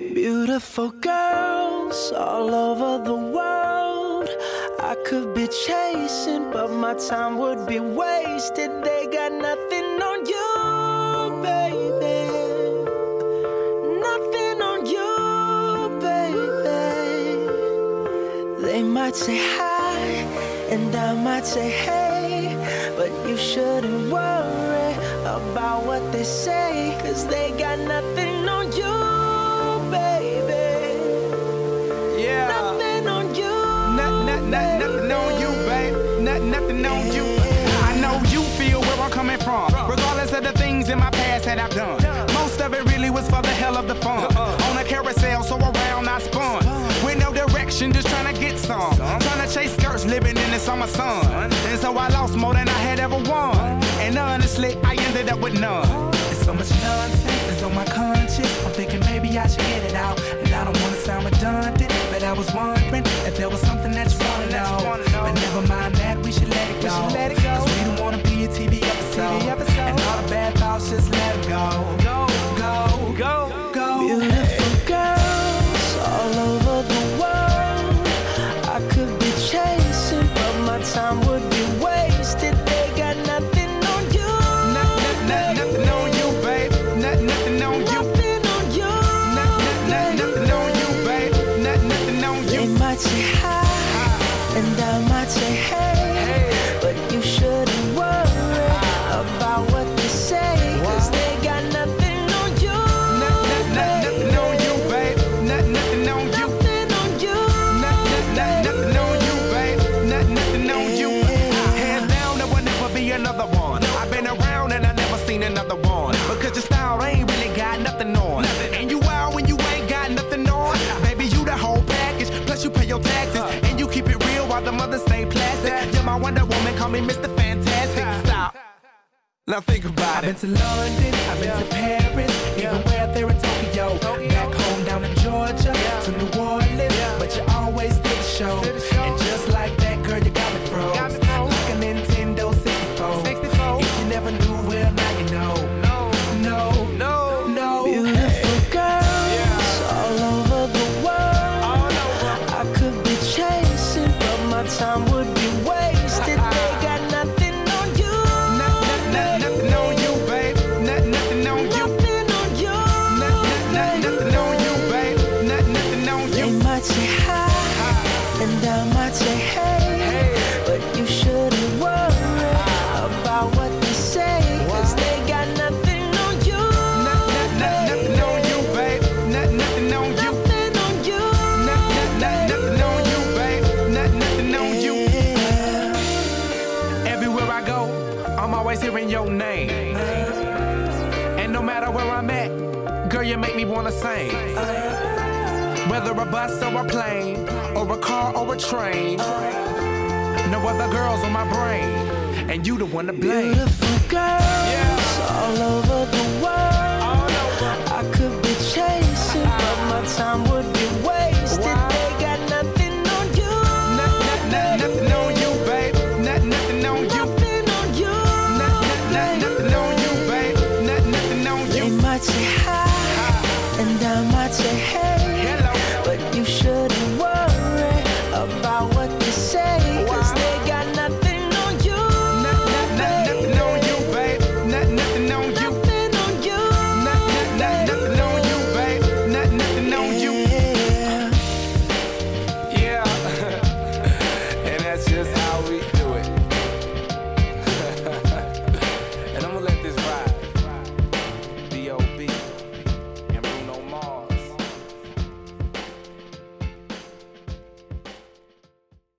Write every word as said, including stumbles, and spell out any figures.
Beautiful girls all over the world. I could be chasing, but my time would be wasted. They got nothing on you, baby. Nothing on you, baby. They might say hi, and I might say hey, but you shouldn't worry about what they say, 'cause they got nothing on you. Nothing on you, babe. Nothing, nothing on you. I know you feel where I'm coming from, regardless of the things in my past that I've done. Most of it really was for the hell of the fun. On a carousel, so around I spun. With no direction, just trying to get some. Trying to chase skirts, living in the summer sun. And so I lost more than I had ever won. And honestly, I ended up with none. There's so much nonsense that's on my conscience. I'm thinking maybe I should get it out. And I don't want to sound redundant, but I was wondering if there was something that you want to know. But never mind that, we should let it go. Cause we don't want to be a T V episode. And all the bad thoughts, just let it go. Go, go, go, go. Beautiful girls all over the world. I could be chasing, but my time would be wasted. They got nothing on you. Nothing, nothing, nothing on you, babe. Nothing, nothing on you. Nothing on you. Nothing, nothing, nothing on you, babe. Nothing, nothing on you. They might say hi, and I might say hey, but you shouldn't worry about what they say, 'cause they got nothing on you. Nothing, nothing on you, babe. Nothing, nothing on you. Nothing on you. Nothing, nothing on you, babe. Nothing, nothing on you. Hands down, there will never be another one. I've been around and I never seen another one. Because your style ain't really got nothing on. And you out when you ain't got nothing on. Baby, you the whole package. Plus you pay your taxes. And you keep it real while the mothers stay plastic. You're my Wonder Woman, call me Mister Fantastic. Stop. Now think about it. I've been to London, I've been to Paris, even where there in Tokyo. Back home down in Georgia, to New Orleans, but you always did the show. And just like that, girl, you got me froze. Like a Nintendo sixty-four. If you never knew, well, now you know. No, no, no, no. Beautiful girls all over the world. I could be chasing, but my time would be wasted. They got nothing on you. Nothing on you, babe. Nothing, nothing on you. Nothing on you. Nothing, nothing on you, babe. Nothing, nothing on you. They might say hi, and I might say hey, but you shouldn't worry about what they say, 'cause they got nothing on you. Nothing on you, babe. Nothing on you. Nothing on you. Nothing on you, babe. Nothing on you. Everywhere I go, I'm always hearing your name. And no matter where I'm at, girl, you make me wanna sing. Whether a bus or a plane, or a car or a train, no other girls on my brain, and you the one to blame. Beautiful girls all over the world. I could be chasing, but my time would be wasted. They got nothing on you. Nothing on you, babe. Nothing on you. Nothing on you. Nothing on you, babe. Nothing on you. They might say hi, and I might say hey,